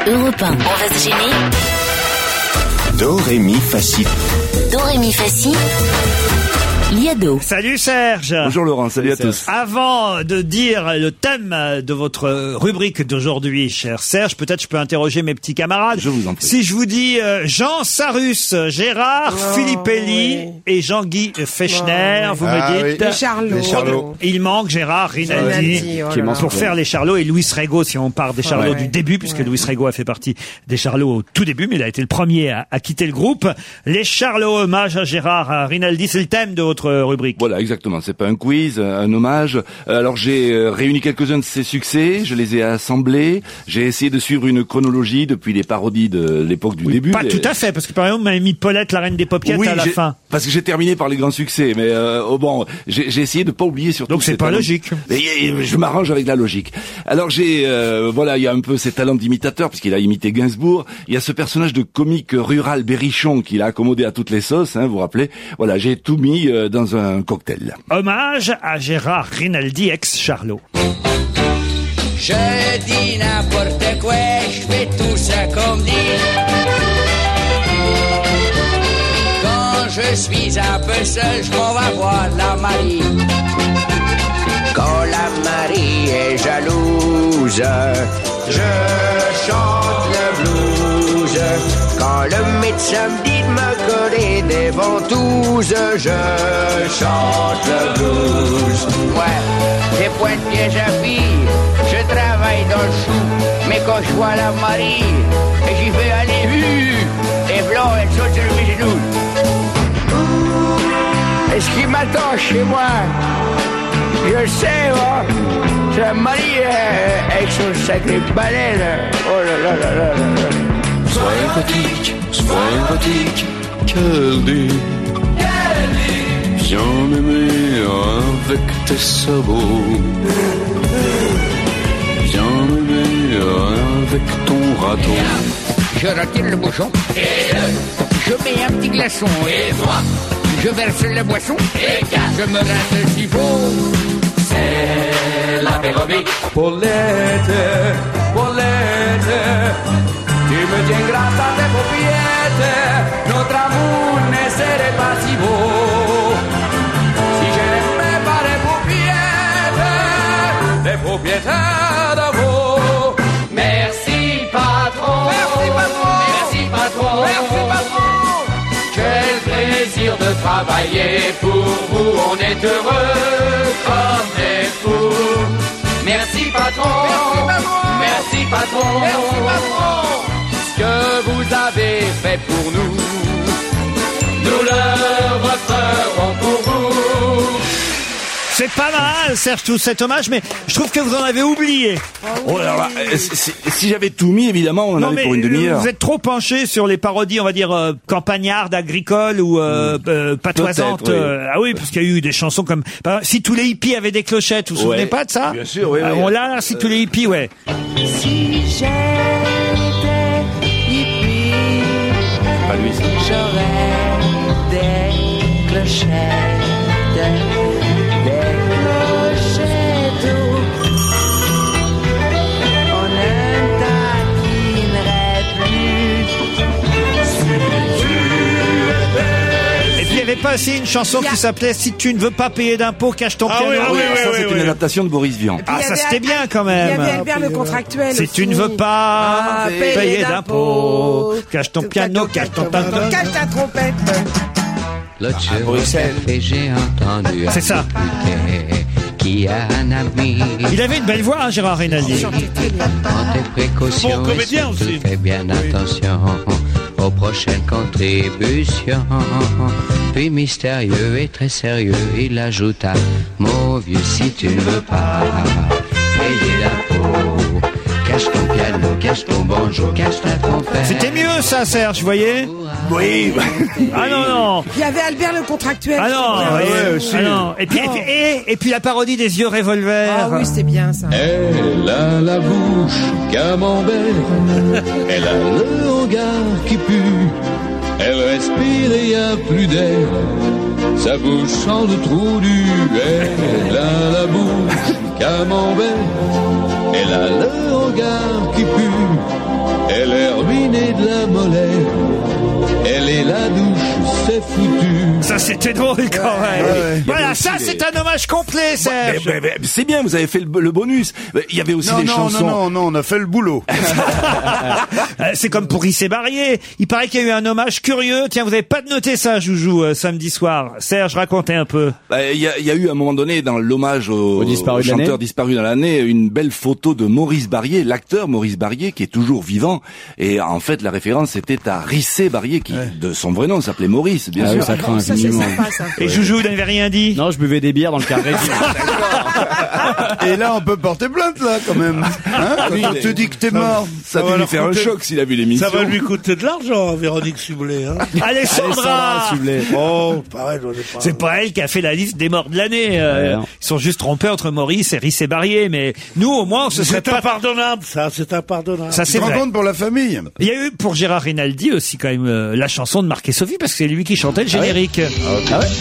Europe 1. On va se gêner. Do, ré, mi, fa, si. Do, ré, mi, fa, si. Liado. Salut Serge. Bonjour Laurent, salut à tous. Avant de dire le thème de votre rubrique d'aujourd'hui, cher Serge, peut-être je peux interroger mes petits camarades. Je vous en prie. Si je vous dis Jean Sarus, Gérard Filippelli et Jean-Guy Fechner, vous me dites... Les Charlots. Il manque Gérard Rinaldi pour faire les Charlots et Luis Rego, si on part des Charlots du début, puisque Luis Rego a fait partie des Charlots au tout début, mais il a été le premier à quitter le groupe. Les Charlots, hommage à Gérard Rinaldi, c'est le thème de votre rubrique. Voilà, exactement. C'est pas un quiz, un hommage. Alors j'ai réuni quelques-uns de ses succès, je les ai assemblés. J'ai essayé de suivre une chronologie depuis les parodies de l'époque du début. Pas tout à fait, parce que par exemple, on m'avait mis Paulette, la reine des paupiètes à la fin. Parce que j'ai terminé par les grands succès, mais j'ai essayé de pas oublier surtout. Donc c'est pas logique. Et je m'arrange avec la logique. Alors il y a un peu ses talents d'imitateur, puisqu'il a imité Gainsbourg. Il y a ce personnage de comique rural berrichon qu'il a accommodé à toutes les sauces, vous vous rappelez. Voilà, j'ai tout mis dans un cocktail. Hommage à Gérard Rinaldi, ex-Charlot. Je dis n'importe quoi, je fais tout ça comme dit. Quand je suis un peu seul, je m'en vais voir la Marie. Quand la Marie est jalouse, je chante le blues. Quand le médecin me dit de me coller des ventouses, je chante le blues. Ouais, j'ai point de piège à fille, je travaille dans le chou. Mais quand je vois la Marie, et j'y vais aller, et blanc, elle saute sur mes genoux. Est-ce qu'il m'attend chez moi? Je sais, moi. C'est la Marie avec son sacré baleine. Oh là là là là là. Sois érotique, Kelly. Viens m'aimer avec tes sabots. Viens m'aimer avec ton râteau. Je retire le bouchon. Et je mets un petit glaçon. Et moi, je verse la boisson. Et je me rince s'il faut. C'est l'apérobique. Paulette, tu me tiens grâce à tes paupiètes. Notre amour ne serait pas si beau si je n'aimais pas les paupiètes d'amour. Merci patron. Merci patron. Quel plaisir de travailler pour vous. On est heureux comme des fous. Merci patron. Merci patron. Ce que vous avez fait pour nous, nous le referons pour vous. C'est pas mal, Serge, tout cet hommage, mais je trouve que vous en avez oublié. Oh là là, si j'avais tout mis, évidemment, on en avait pour une demi-heure. Vous êtes trop penché sur les parodies, on va dire, campagnardes, agricoles ou patoisantes. Ah oui, parce qu'il y a eu des chansons comme Si tous les hippies avaient des clochettes, vous vous souvenez pas de ça? Bien sûr, oui. On l'a là, Si tous les hippies, ouais. Si j'étais hippie, Pas lui, ça. j'aurais des clochettes. On ne taquinerait plus. Et puis il y avait pas aussi une chanson qui s'appelait Si tu ne veux pas payer d'impôts, cache ton piano. Ça, c'est une adaptation de Boris Vian. Ah, ça c'était bien quand même. Il y avait Albert le contractuel. Si tu ne veux pas payer d'impôts, cache ton piano, cache ton piano. Cache ta trompette. L'autre jour au café, j'ai entendu C'est ça. Qui a un ami. Il avait une belle voix, Gérard Rinaldi. Prends tes précautions. Bon comédien et surtout aussi. fais bien attention aux prochaines contributions. Puis mystérieux et très sérieux, il ajouta: mon vieux, si tu ne veux pas payer d'impôts, cache ton piano, cache ton banjo, cache ta trompette. C'était mieux ça, Serge, vous voyez? Oui. Ah non. Il y avait Albert le contractuel. Ah non. Et puis la parodie des yeux revolver. Ah oui, c'était bien ça. Elle a la bouche camembert, elle a le regard qui pue, elle respire et y a plus d'air, sa bouche sent le trou du. Elle a la bouche camembert, elle a le regard qui pue, c'était drôle quand même. Voilà, ça c'est un hommage complet, Serge. C'est bien, vous avez fait le bonus. Il y avait aussi des chansons. Non, on a fait le boulot. C'est comme pour Rissé Barrier. Il paraît qu'il y a eu un hommage curieux. Tiens, vous avez pas noté ça, Joujou, samedi soir. Serge, racontez un peu. Il y a eu à un moment donné dans l'hommage au chanteur disparu dans l'année une belle photo de Maurice Barrier, l'acteur Maurice Barrier qui est toujours vivant. Et en fait, la référence était à Rissé Barrier qui, de son vrai nom, s'appelait Maurice, bien sûr. Ça craint infiniment. Et Joujou, vous n'avez rien dit? Non, je buvais des bières dans le carré. Et là, on peut porter plainte, là, quand même. Hein, on te dit que t'es mort. Ça va lui faire un choc s'il a vu l'émission. Ça va lui coûter de l'argent, Véronique Sublet. Hein. Alessandra Sublet. Oh, pareil, j'en ai pas. C'est pas elle qui a fait la liste des morts de l'année. Ils sont juste trompés entre Maurice et Rissé Barrier. Mais nous, au moins, on se serait pas... C'est impardonnable, ça, c'est impardonnable. Ça, c'est vrai. Tu te rends compte pour la famille. Il y a eu pour Gérard Rinaldi aussi quand même la chanson de Marc et Sophie parce que c'est lui qui chantait le générique. Ah ouais.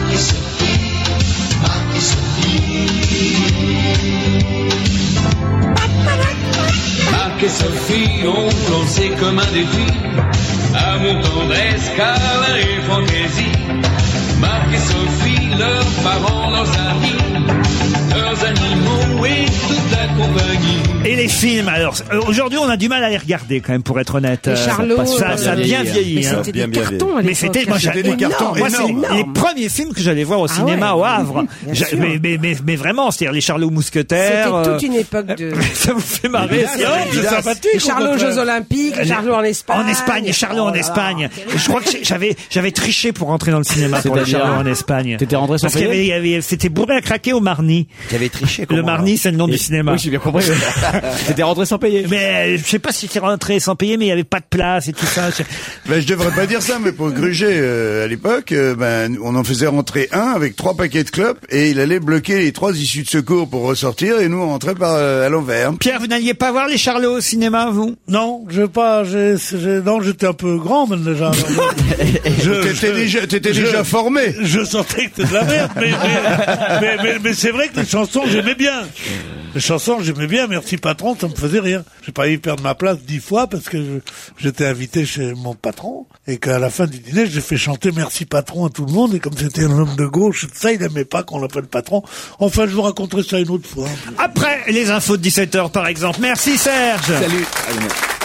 Marc et Sophie ont lancé comme un défi à mon tendresse, câlin et fantaisie. Marc et Sophie, leurs parents, leurs amis, leurs animaux et toute la compagnie. Et les films, alors, aujourd'hui on a du mal à les regarder quand même pour être honnête. Les Charlots, ça a bien vieilli. Mais hein. c'était des cartons à l'époque. Mais c'était des cartons moi, c'est énormes. les premiers films que j'allais voir au cinéma au Havre. Bien sûr. Mais vraiment, c'est-à-dire les Charlots Mousquetaires. C'était toute une époque de... Ça vous fait marrer? C'est sympathique. Les Charlots aux Jeux Olympiques, les Charlots en Espagne. En Espagne, les Charlots en Espagne. Je crois que j'avais triché pour rentrer dans le cinéma pour les Charlots en Espagne. T'étais rentré sans Parce qu'il y avait, c'était bourré à craquer au Marny. T'avais triché, Le Marny, c'est le nom du cinéma. Oui, j'ai bien compris. T'étais rentré sans payer. Mais je sais pas si j'étais rentré sans payer, mais il y avait pas de place et tout ça. Ben, je devrais pas dire ça, mais pour Gruget, à l'époque, on en faisait rentrer un avec 3 paquets de clopes et il allait bloquer les 3 issues de secours pour ressortir et nous on rentrait à l'envers. Pierre, vous n'alliez pas voir les Charlots au cinéma, vous? Non, non, j'étais un peu grand, même, déjà. T'étais déjà formé. Je sentais que c'était de la merde, mais c'est vrai que les chansons, j'aimais bien. Les chansons, j'aimais bien. Merci patron, ça me faisait rire. J'ai pas eu perdre ma place 10 fois parce que j'étais invité chez mon patron et qu'à la fin du dîner, j'ai fait chanter Merci patron à tout le monde et comme c'était un homme de gauche, ça, il aimait pas qu'on l'appelle patron. Enfin, je vous raconterai ça une autre fois. Après les infos de 17h, par exemple. Merci Serge. Salut.